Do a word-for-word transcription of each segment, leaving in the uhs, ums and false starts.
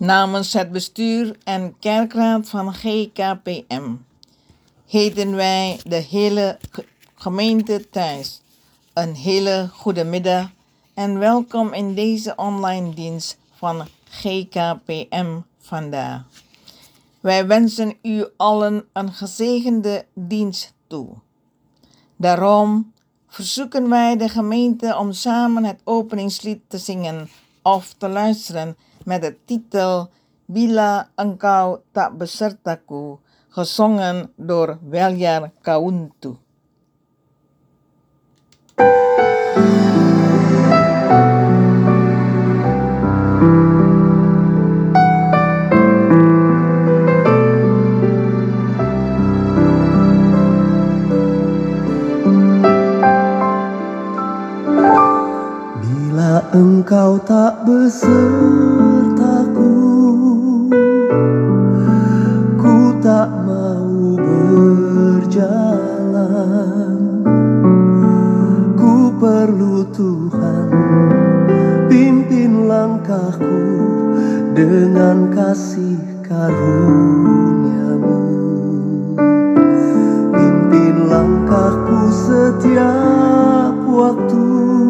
Namens het bestuur en kerkraad van G K P M heten wij de hele gemeente thuis een hele goede middag en welkom in deze online dienst van G K P M vandaag. Wij wensen u allen een gezegende dienst toe. Daarom verzoeken wij de gemeente om samen het openingslied te zingen of te luisteren met de titel Bila Engkau Tak Besertaku, gezongen door Weljar Kauntu. Bila engkau tak besertaku, ku tak mau berjalan. Ku perlu Tuhan, pimpin langkahku dengan kasih karunia-Mu. Pimpin langkahku setiap waktu,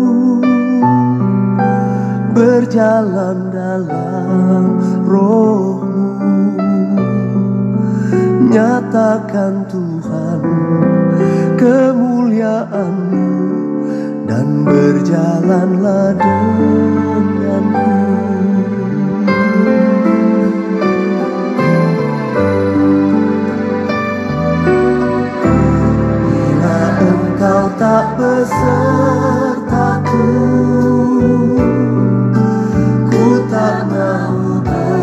berjalan dalam Roh-Mu. Nyatakan Tuhan kemuliaan-Mu dan berjalanlah denganku. Bila engkau tak besertaku, ku tak mau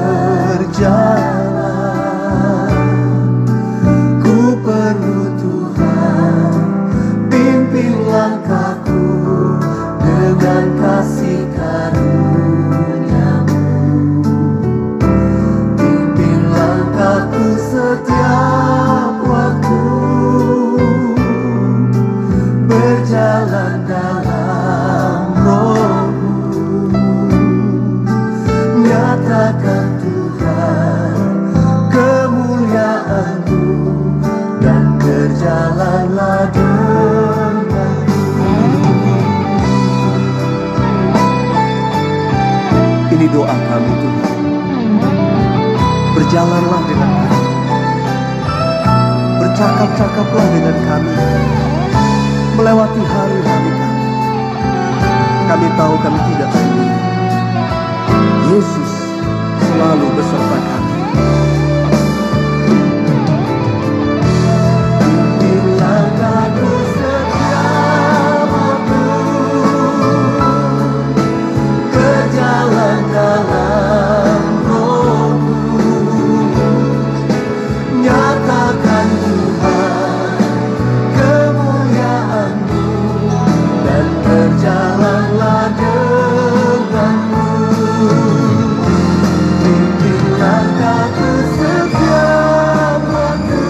berjalan. Ku perlu Tuhan, pimpin langkahku dengan kasih karunia-Mu. Pimpin langkahku setiap waktu, berjalan dalam Roh-Mu. Nyatakan Tuhan kemuliaan-Mu dan berjalanlah denganku. Ini doa kami Tuhan, berjalanlah dengan kami, bercakap-cakaplah dengan kami, melewati hari-hari kami. Kami tahu kami tidak sendiri, Yesus selalu beserta kami. Pimpin langkahku setiap waktu, berjalan dalam Roh-Mu. Nyatakan Tuhan kemuliaan-Mu dan berjalanlah denganku. Pimpin langkahku setiap waktu,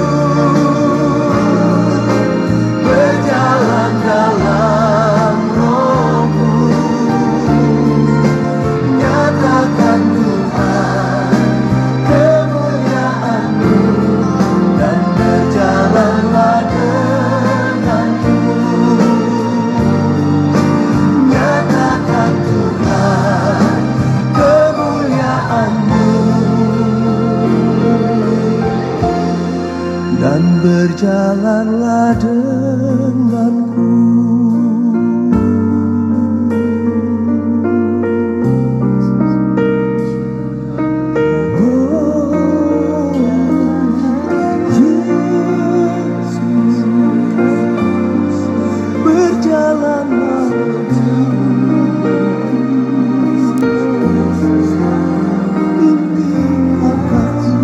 berjalan dalam Roh-Mu. Nyatakan Tuhan kemuliaan-Mu dan berjalanlah denganku. Nyatakan Tuhan kemuliaan-Mu dan berjalanlah denganku. Oh, Yesus, berjalanlah denganku. Pimpin langkahku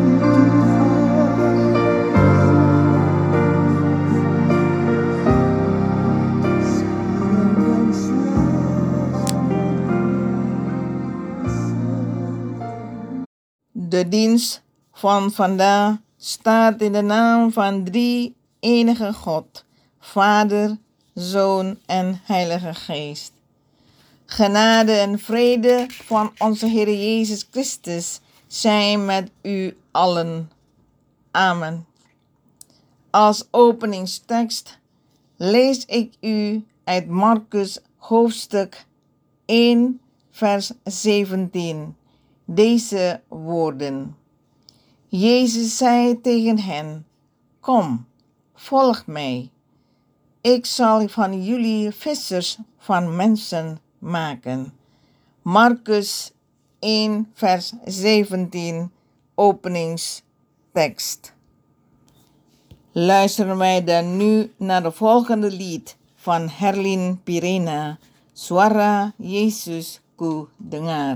De dienst van vandaag staat in de naam van drie enige God, Vader, Zoon en Heilige Geest. Genade en vrede van onze Heer Jezus Christus zijn met u allen. Amen. Als openingstekst lees ik u uit Marcus hoofdstuk één, vers zeventien, deze woorden. Jezus zei tegen hen, kom, volg mij. Ik zal van jullie vissers van mensen maken. Marcus één, vers zeventien, openingstekst. Luisteren wij dan nu naar de volgende lied van Herlin Pirena, Suara Yesus ku dengar.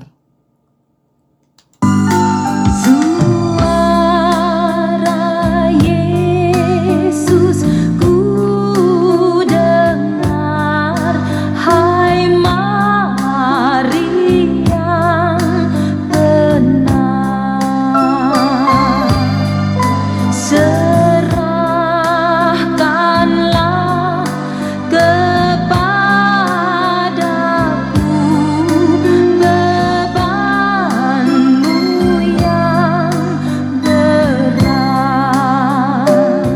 Suara Yesus ku dengar, hai Mari yang tenang. Serahkanlah kepadaku bebanmu yang berat.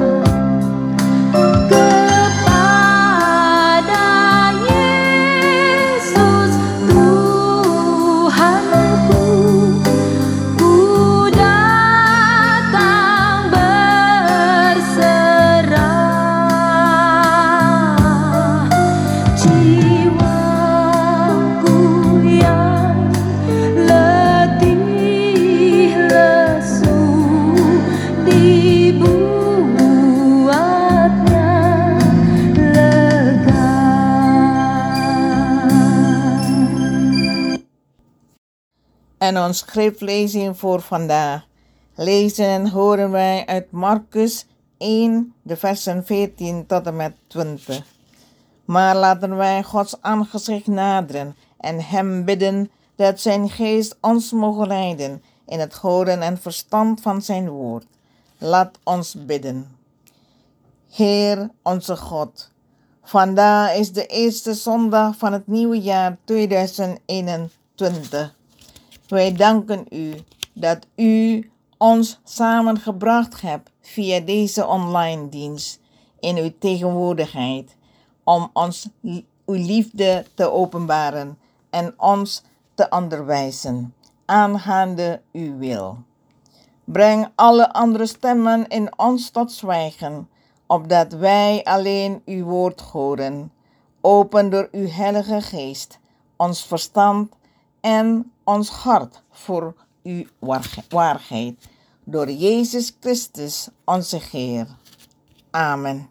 Kepada Yesus Tuhanku ku datang berserah. Jiwaku yang letih lesu dibuatnya lega. En ons schriftlezing voor vandaag lezen en horen wij uit Marcus één, de versen veertien tot en met twintig. Maar laten wij Gods aangezicht naderen en hem bidden dat zijn geest ons mogen leiden in het horen en verstand van zijn woord. Laat ons bidden. Heer onze God, vandaag is de eerste zondag van het nieuwe jaar tweeduizend eenentwintig. Wij danken u dat u ons samengebracht hebt via deze online dienst in uw tegenwoordigheid om ons li- uw liefde te openbaren en ons te onderwijzen aangaande uw wil. Breng alle andere stemmen in ons tot zwijgen, opdat wij alleen uw woord horen. Open door uw Heilige Geest ons verstand en ons hart voor uw waar- waarheid. Door Jezus Christus, onze Heer. Amen.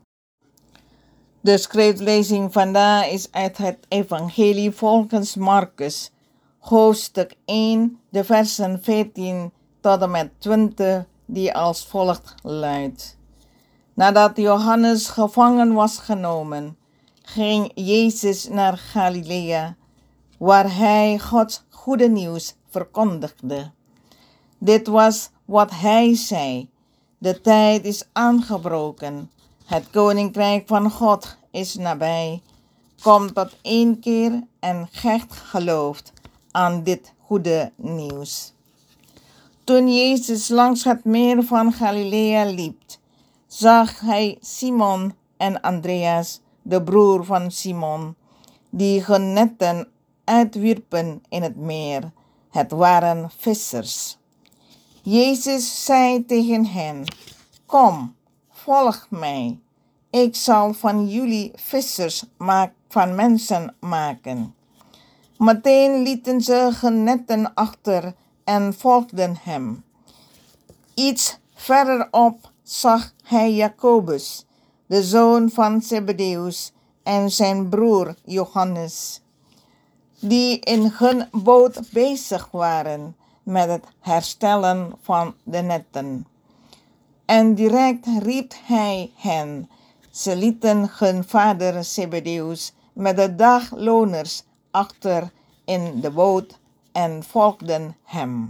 De schriftlezing vandaag is uit het Evangelie volgens Marcus, hoofdstuk één, de versen veertien tot en met twintig, die als volgt luidt. Nadat Johannes gevangen was genomen, ging Jezus naar Galilea, waar hij Gods goede nieuws verkondigde. Dit was wat hij zei: de tijd is aangebroken, het koninkrijk van God is nabij. Kom tot één keer en gecht gelooft aan dit goede nieuws. Toen Jezus langs het meer van Galilea liep, zag hij Simon en Andreas, de broer van Simon, die hun netten uitwierpen in het meer. Het waren vissers. Jezus zei tegen hen: kom, volg mij. Ik zal van jullie vissers maak, van mensen maken. Meteen lieten ze hun netten achter en volgden hem. Iets verderop zag hij Jacobus, de zoon van Zebedeus, en zijn broer Johannes, die in hun boot bezig waren met het herstellen van de netten. En direct riep hij hen. Ze lieten hun vader Zebedeus met de dagloners achter in de boot en volgden hem.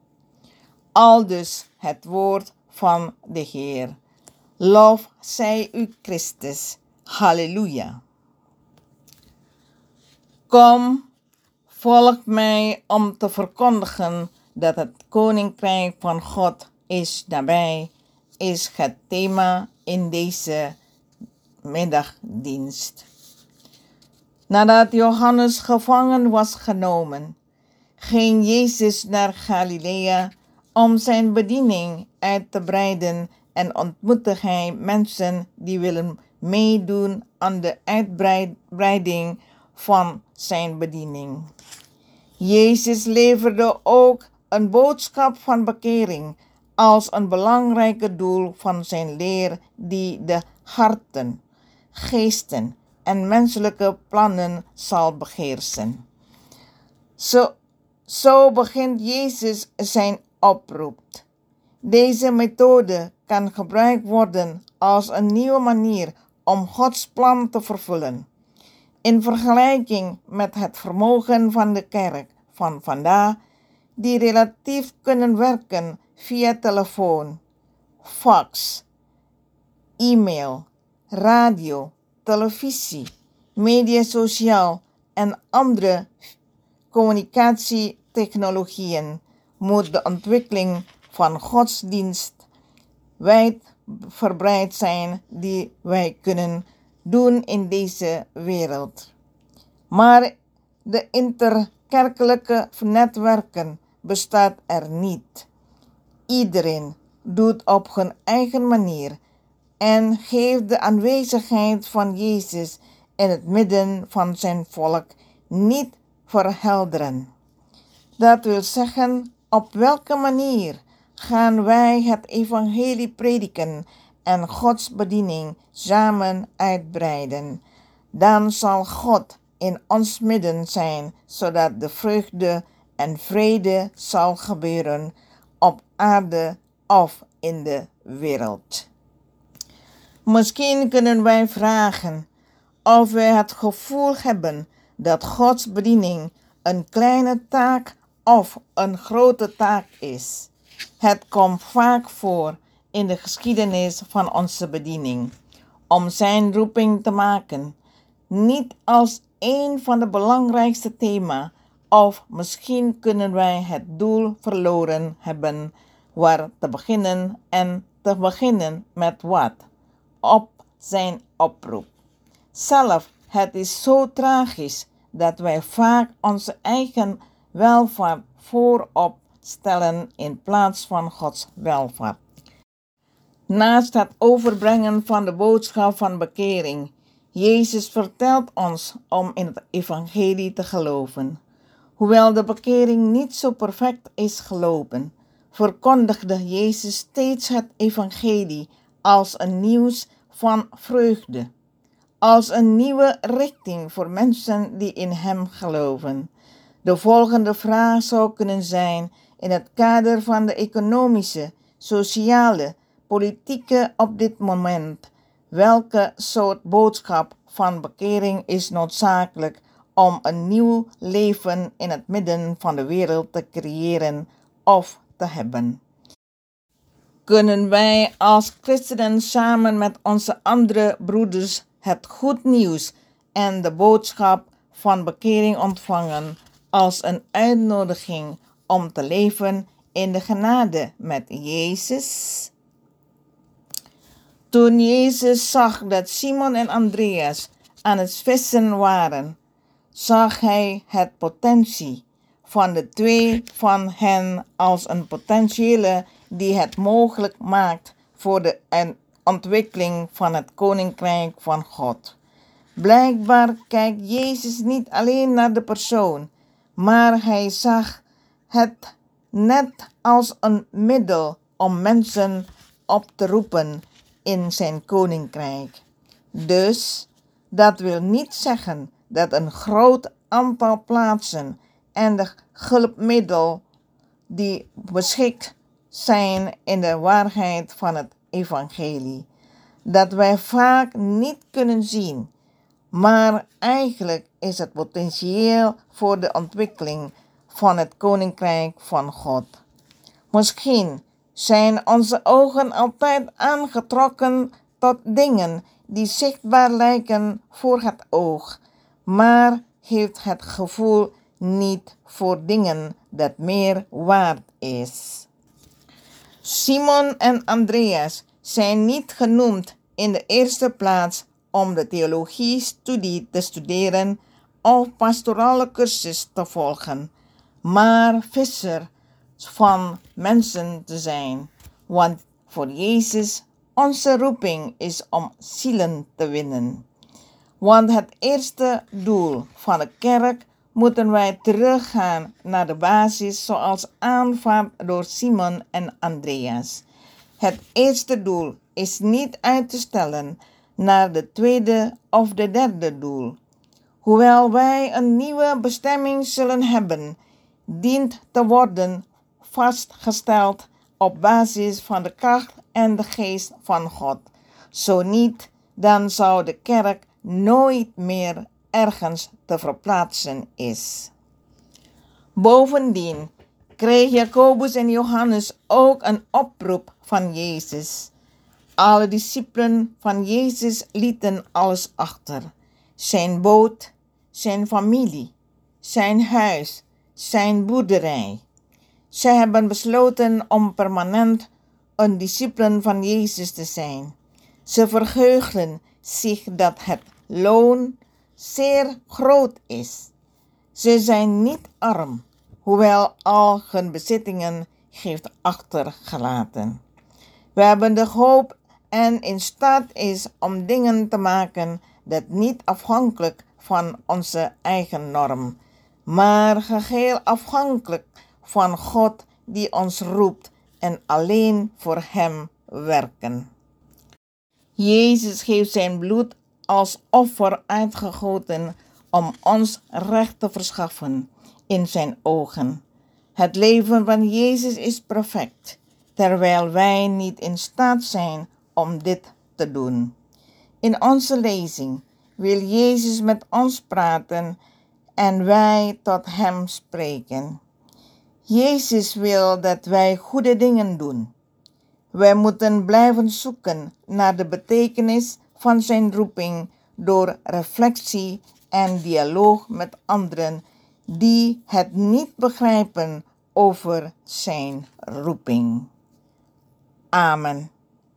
Aldus het woord van de Heer. Lof zij u Christus. Halleluja. Kom, Volg mij om te verkondigen dat het Koninkrijk van God is nabij, is het thema in deze middagdienst. Nadat Johannes gevangen was genomen, ging Jezus naar Galilea om zijn bediening uit te breiden en ontmoette hij mensen die willen meedoen aan de uitbreiding van zijn bediening. Jezus leverde ook een boodschap van bekering als een belangrijk doel van zijn leer die de harten, geesten en menselijke plannen zal beheersen. Zo, zo begint Jezus zijn oproep. Deze methode kan gebruikt worden als een nieuwe manier om Gods plan te vervullen. In vergelijking met het vermogen van de kerk van vandaag, die relatief kunnen werken via telefoon, fax, e-mail, radio, televisie, media sociaal en andere communicatietechnologieën, moet de ontwikkeling van godsdienst wijdverbreid zijn die wij kunnen doen in deze wereld. Maar de interkerkelijke netwerken bestaat er niet. Iedereen doet op hun eigen manier en geeft de aanwezigheid van Jezus in het midden van zijn volk niet verhelderen. Dat wil zeggen, op welke manier gaan wij het evangelie prediken en Gods bediening samen uitbreiden? Dan zal God in ons midden zijn, zodat de vreugde en vrede zal gebeuren op aarde of in de wereld. Misschien kunnen wij vragen of wij het gevoel hebben dat Gods bediening een kleine taak of een grote taak is. Het komt vaak voor in de geschiedenis van onze bediening om zijn roeping te maken, niet als een van de belangrijkste thema's, of misschien kunnen wij het doel verloren hebben waar te beginnen en te beginnen met wat? Op zijn oproep. Zelf, het is zo tragisch dat wij vaak onze eigen welvaart voorop stellen in plaats van Gods welvaart. Naast het overbrengen van de boodschap van bekering, Jezus vertelt ons om in het evangelie te geloven. Hoewel de bekering niet zo perfect is gelopen, verkondigde Jezus steeds het evangelie als een nieuws van vreugde, als een nieuwe richting voor mensen die in hem geloven. De volgende vraag zou kunnen zijn in het kader van de economische, sociale, politieke op dit moment. Welke soort boodschap van bekering is noodzakelijk om een nieuw leven in het midden van de wereld te creëren of te hebben? Kunnen wij als christenen samen met onze andere broeders het goed nieuws en de boodschap van bekering ontvangen als een uitnodiging om te leven in de genade met Jezus? Toen Jezus zag dat Simon en Andreas aan het vissen waren, zag hij het potentie van de twee van hen als een potentiële die het mogelijk maakt voor de ontwikkeling van het Koninkrijk van God. Blijkbaar kijkt Jezus niet alleen naar de persoon, maar hij zag het net als een middel om mensen op te roepen in zijn koninkrijk. Dus dat wil niet zeggen dat een groot aantal plaatsen en de hulpmiddelen die beschikt zijn in de waarheid van het evangelie, dat wij vaak niet kunnen zien, maar eigenlijk is het potentieel voor de ontwikkeling van het koninkrijk van God. Misschien zijn onze ogen altijd aangetrokken tot dingen die zichtbaar lijken voor het oog, maar heeft het gevoel niet voor dingen dat meer waard is. Simon en Andreas zijn niet genoemd in de eerste plaats om de theologie-studie te studeren of pastorale cursus te volgen, maar visser van mensen te zijn. Want voor Jezus, onze roeping is om zielen te winnen. Want het eerste doel van de kerk moeten wij teruggaan naar de basis zoals aanvaard door Simon en Andreas. Het eerste doel is niet uit te stellen naar de tweede of de derde doel. Hoewel wij een nieuwe bestemming zullen hebben, dient te worden vastgesteld op basis van de kracht en de geest van God. Zo niet, dan zou de kerk nooit meer ergens te verplaatsen is. Bovendien kreeg Jacobus en Johannes ook een oproep van Jezus. Alle discipelen van Jezus lieten alles achter. Zijn boot, zijn familie, zijn huis, zijn boerderij. Zij hebben besloten om permanent een discipelen van Jezus te zijn. Ze verheugden zich dat het loon zeer groot is. Ze zijn niet arm, hoewel al hun bezittingen heeft achtergelaten. We hebben de hoop en in staat is om dingen te maken dat niet afhankelijk van onze eigen norm, maar geheel afhankelijk van God die ons roept en alleen voor Hem werken. Jezus heeft zijn bloed als offer uitgegoten om ons recht te verschaffen in zijn ogen. Het leven van Jezus is perfect, terwijl wij niet in staat zijn om dit te doen. In onze lezing wil Jezus met ons praten en wij tot Hem spreken. Jezus wil dat wij goede dingen doen. Wij moeten blijven zoeken naar de betekenis van zijn roeping door reflectie en dialoog met anderen die het niet begrijpen over zijn roeping. Amen.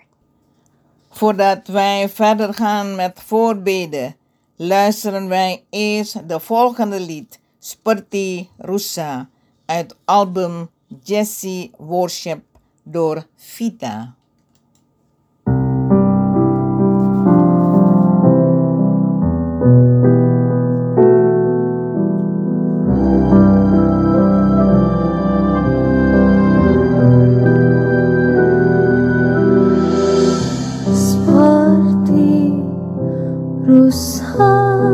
Voordat wij verder gaan met voorbeden, luisteren wij eerst de volgende lied, Spurti Rusa, uit album Jesse Worship door Vita. Seperti rusa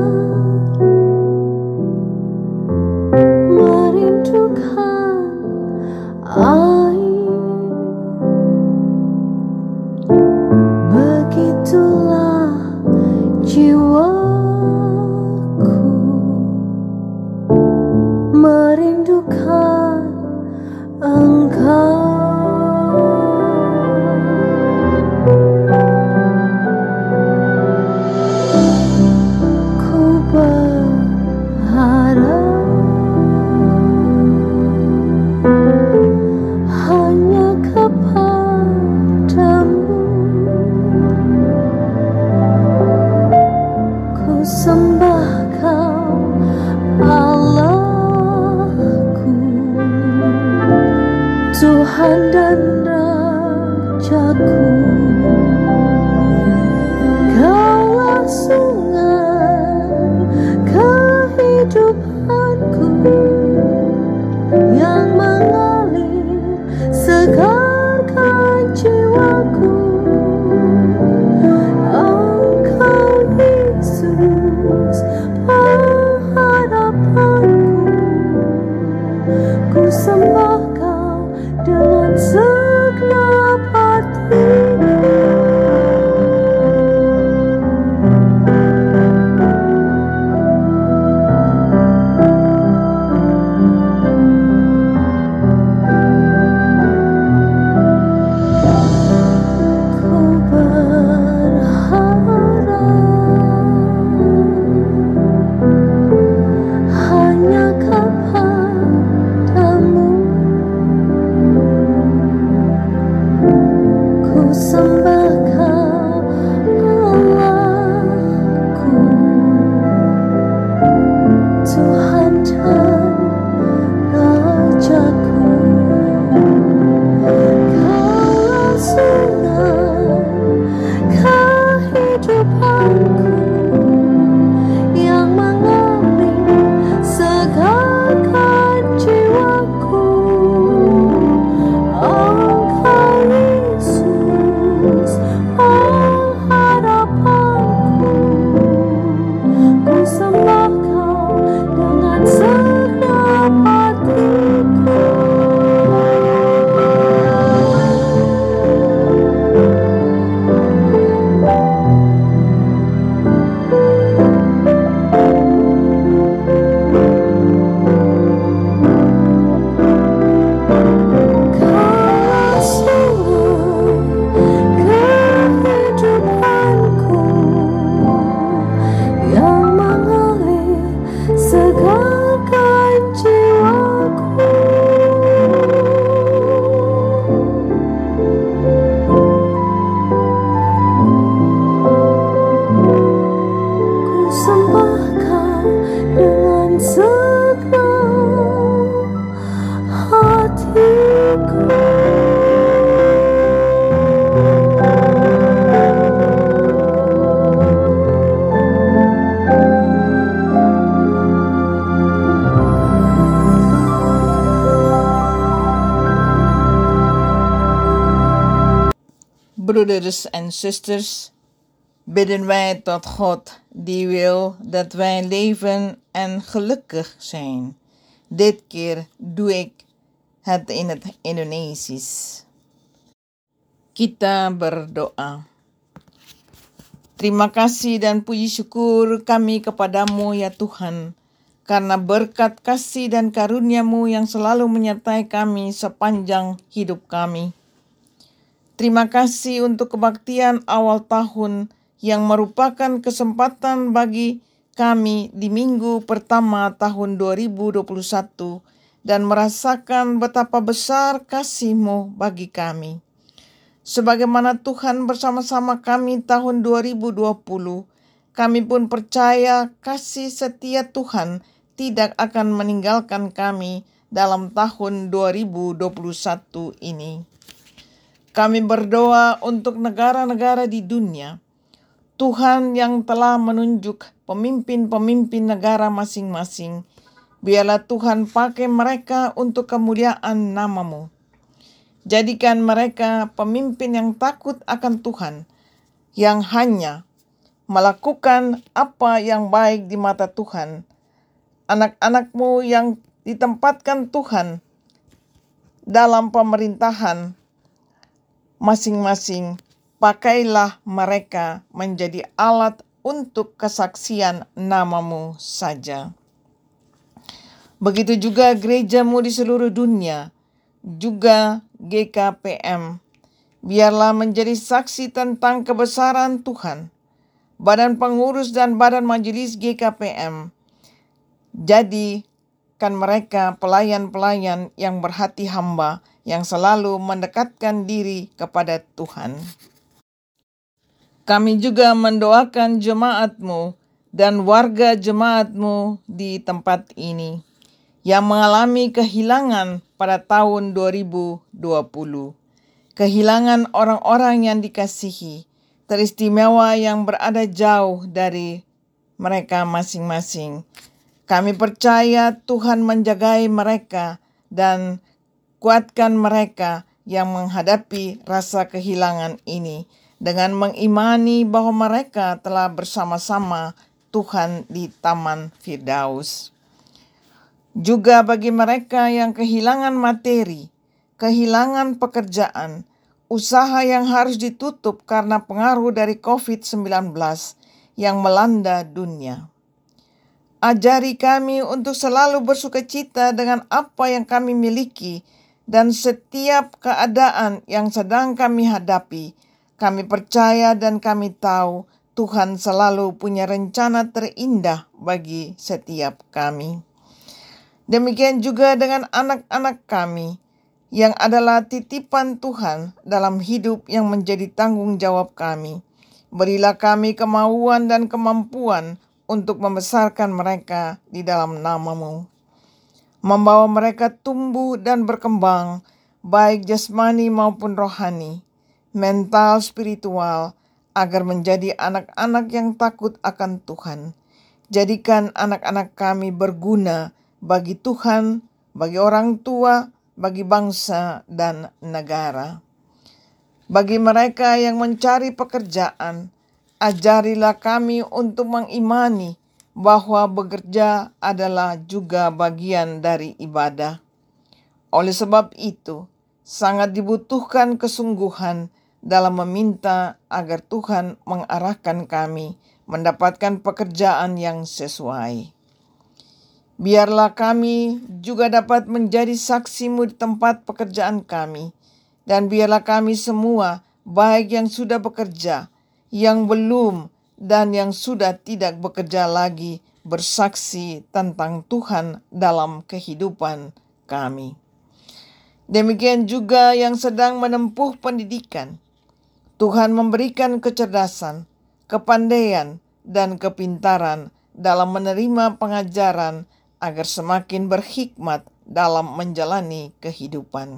merindukan air, begitulah jiwaku merindukan Engkau. Ku berharap hanya kepadamu, ku sembah Kau Allahku, Tuhan dan Rajaku. Kaulah sungai kehidupanku yang mengalir segarkan jiwaku. Engkau Yesus pengharapanku, ku sembah Kau dengan segenap hatiku. Broeders en zusters, bidden wij tot God die wil dat wij leven en gelukkig zijn. Dit keer doe ik het in het Indonesisch. Kita berdoa. Terima kasih dan puji syukur kami kepadamu ya Tuhan, karena berkat kasih dan karunia-Mu yang selalu menyertai kami sepanjang hidup kami. Terima kasih untuk kebaktian awal tahun yang merupakan kesempatan bagi kami di minggu pertama tahun dua ribu dua puluh satu dan merasakan betapa besar kasih-Mu bagi kami. Sebagaimana Tuhan bersama-sama kami tahun dua ribu dua puluh, kami pun percaya kasih setia Tuhan tidak akan meninggalkan kami dalam tahun dua ribu dua puluh satu ini. Kami berdoa untuk negara-negara di dunia. Tuhan yang telah menunjuk pemimpin-pemimpin negara masing-masing, biarlah Tuhan pakai mereka untuk kemuliaan nama-Mu. Jadikan mereka pemimpin yang takut akan Tuhan, yang hanya melakukan apa yang baik di mata Tuhan. Anak-anak-Mu yang ditempatkan Tuhan dalam pemerintahan masing-masing, pakailah mereka menjadi alat untuk kesaksian nama-Mu saja. Begitu juga gereja-Mu di seluruh dunia, juga G K P M, biarlah menjadi saksi tentang kebesaran Tuhan. Badan pengurus dan badan majelis G K P M, jadikan mereka pelayan-pelayan yang berhati hamba, yang selalu mendekatkan diri kepada Tuhan. Kami juga mendoakan jemaat-Mu dan warga jemaat-Mu di tempat ini yang mengalami kehilangan pada tahun dua ribu dua puluh. Kehilangan orang-orang yang dikasihi, teristimewa yang berada jauh dari mereka masing-masing. Kami percaya Tuhan menjagai mereka dan kuatkan mereka yang menghadapi rasa kehilangan ini dengan mengimani bahwa mereka telah bersama-sama Tuhan di Taman Firdaus. Juga bagi mereka yang kehilangan materi, kehilangan pekerjaan, usaha yang harus ditutup karena pengaruh dari covid sembilan belas yang melanda dunia. Ajari kami untuk selalu bersukacita dengan apa yang kami miliki dan setiap keadaan yang sedang kami hadapi. Kami percaya dan kami tahu Tuhan selalu punya rencana terindah bagi setiap kami. Demikian juga dengan anak-anak kami yang adalah titipan Tuhan dalam hidup yang menjadi tanggung jawab kami. Berilah kami kemauan dan kemampuan untuk membesarkan mereka di dalam nama-Mu. Membawa mereka tumbuh dan berkembang, baik jasmani maupun rohani, mental, spiritual, agar menjadi anak-anak yang takut akan Tuhan. Jadikan anak-anak kami berguna bagi Tuhan, bagi orang tua, bagi bangsa dan negara. Bagi mereka yang mencari pekerjaan, ajarilah kami untuk mengimani bahwa bekerja adalah juga bagian dari ibadah. Oleh sebab itu, sangat dibutuhkan kesungguhan dalam meminta agar Tuhan mengarahkan kami mendapatkan pekerjaan yang sesuai. Biarlah kami juga dapat menjadi saksi-Mu di tempat pekerjaan kami, dan biarlah kami semua, baik yang sudah bekerja, yang belum, dan yang sudah tidak bekerja lagi, bersaksi tentang Tuhan dalam kehidupan kami. Demikian juga yang sedang menempuh pendidikan. Tuhan memberikan kecerdasan, kepandaian, dan kepintaran dalam menerima pengajaran agar semakin berhikmat dalam menjalani kehidupan.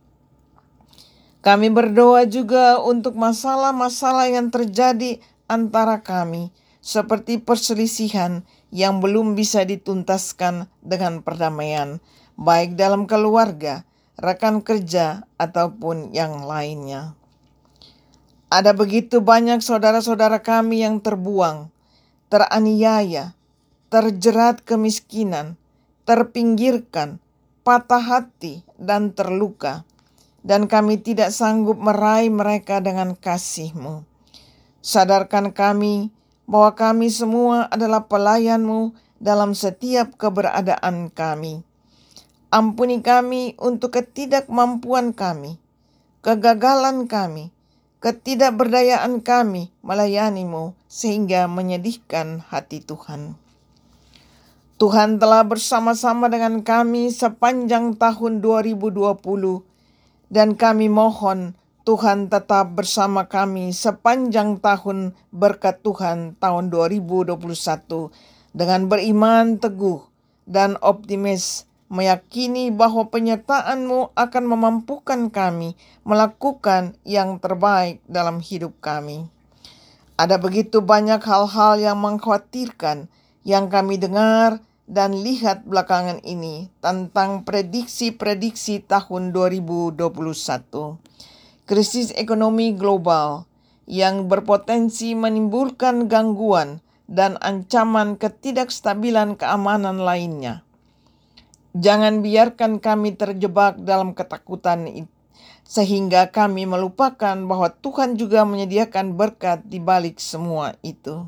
Kami berdoa juga untuk masalah-masalah yang terjadi antara kami, seperti perselisihan yang belum bisa dituntaskan dengan perdamaian, baik dalam keluarga, rekan kerja, ataupun yang lainnya. Ada begitu banyak saudara-saudara kami yang terbuang, teraniaya, terjerat kemiskinan, terpinggirkan, patah hati, dan terluka. Dan kami tidak sanggup meraih mereka dengan kasih-Mu. Sadarkan kami bahwa kami semua adalah pelayan-Mu dalam setiap keberadaan kami. Ampuni kami untuk ketidakmampuan kami, kegagalan kami, ketidakberdayaan kami melayani-Mu sehingga menyedihkan hati Tuhan. Tuhan telah bersama-sama dengan kami sepanjang tahun dua ribu dua puluh dan kami mohon Tuhan tetap bersama kami sepanjang tahun berkat Tuhan tahun dua ribu dua puluh satu dengan beriman teguh dan optimis, meyakini bahwa penyertaan-Mu akan memampukan kami melakukan yang terbaik dalam hidup kami. Ada begitu banyak hal-hal yang mengkhawatirkan yang kami dengar dan lihat belakangan ini tentang prediksi-prediksi tahun dua ribu dua puluh satu. Krisis ekonomi global yang berpotensi menimbulkan gangguan dan ancaman ketidakstabilan keamanan lainnya. Jangan biarkan kami terjebak dalam ketakutan itu, sehingga kami melupakan bahwa Tuhan juga menyediakan berkat di balik semua itu.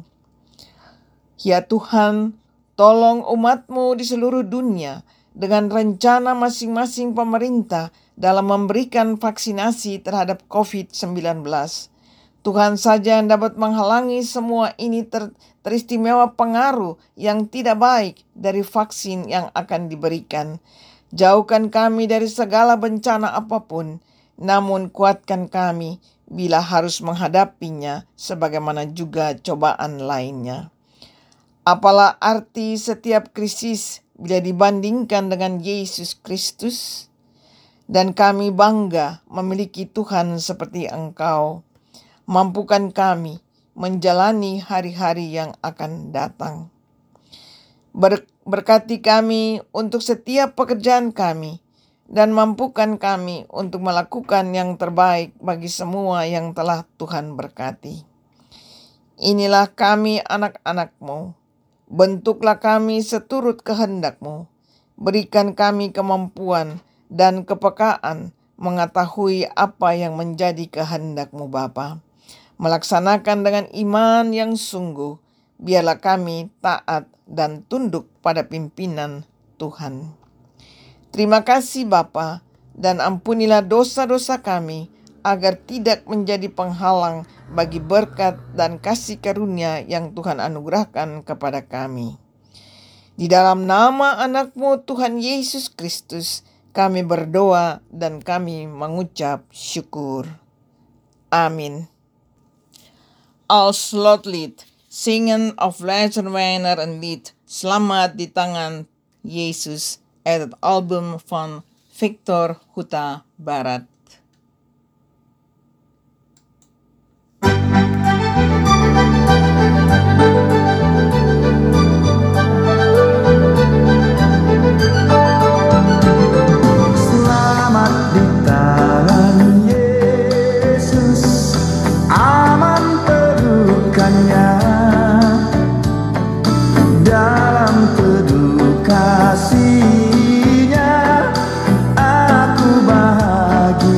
Ya Tuhan, tolong umat-Mu di seluruh dunia dengan rencana masing-masing pemerintah dalam memberikan vaksinasi terhadap covid sembilan belas. Tuhan saja yang dapat menghalangi semua ini ter, teristimewa pengaruh yang tidak baik dari vaksin yang akan diberikan. Jauhkan kami dari segala bencana apapun, namun kuatkan kami bila harus menghadapinya sebagaimana juga cobaan lainnya. Apalah arti setiap krisis bila dibandingkan dengan Yesus Kristus? Dan kami bangga memiliki Tuhan seperti Engkau. Mampukan kami menjalani hari-hari yang akan datang. Ber- berkati kami untuk setiap pekerjaan kami dan mampukan kami untuk melakukan yang terbaik bagi semua yang telah Tuhan berkati. Inilah kami anak-anak-Mu. Bentuklah kami seturut kehendak-Mu. Berikan kami kemampuan dan kepekaan mengetahui apa yang menjadi kehendak-Mu Bapa. Melaksanakan dengan iman yang sungguh, biarlah kami taat dan tunduk pada pimpinan Tuhan. Terima kasih Bapa, dan ampunilah dosa-dosa kami, agar tidak menjadi penghalang bagi berkat dan kasih karunia yang Tuhan anugerahkan kepada kami. Di dalam nama anak-Mu Tuhan Yesus Kristus, kami berdoa dan kami mengucap syukur. Amin. Als slotlied, zingen of Lezenwijner een lied, Selamat di tangan Yesus, uit het album van Victor Huta Barat. Selamat di tangan Yesus, aman pelukannya. Dalam teduh kasih-Nya, aku bahagia.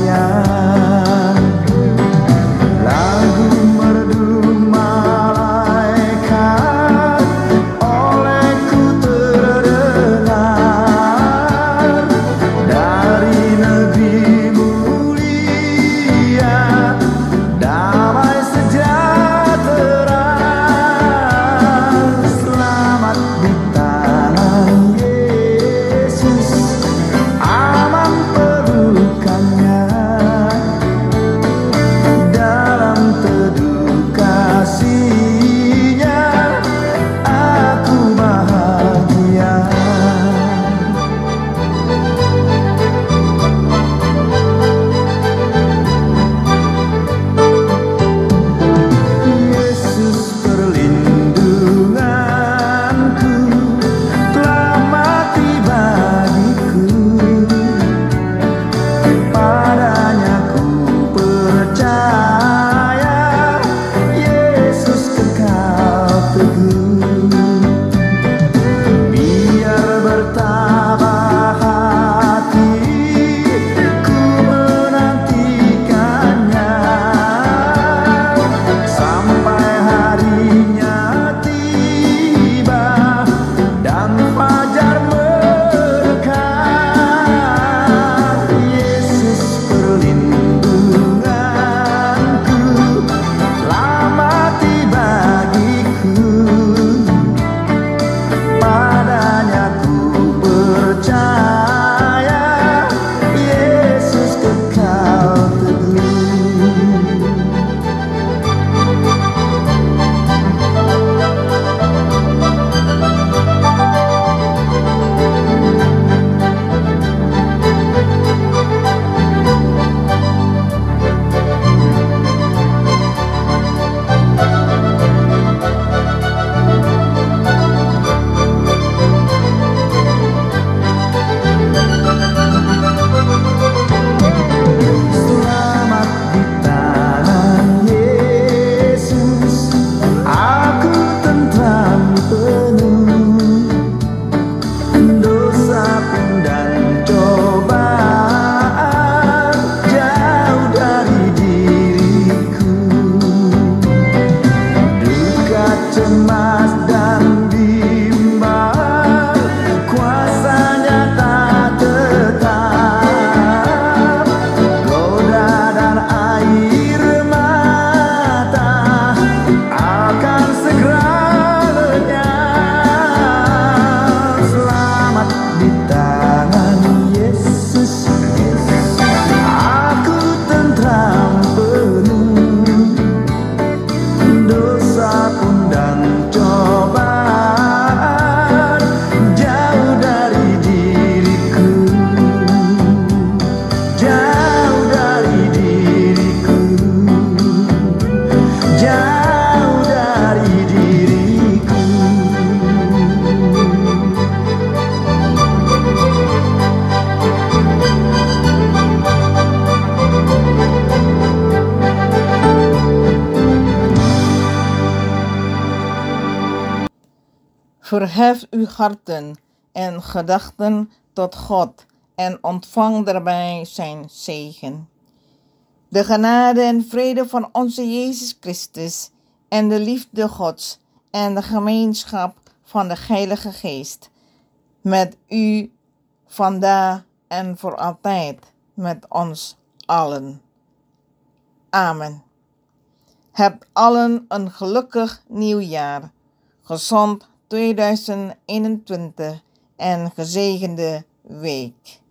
Verhef uw harten en gedachten tot God en ontvang daarbij zijn zegen. De genade en vrede van onze Jezus Christus en de liefde Gods en de gemeenschap van de Heilige Geest met u vandaag en voor altijd met ons allen. Amen. Hebt allen een gelukkig nieuwjaar, gezond tweeduizend eenentwintig en gezegende week.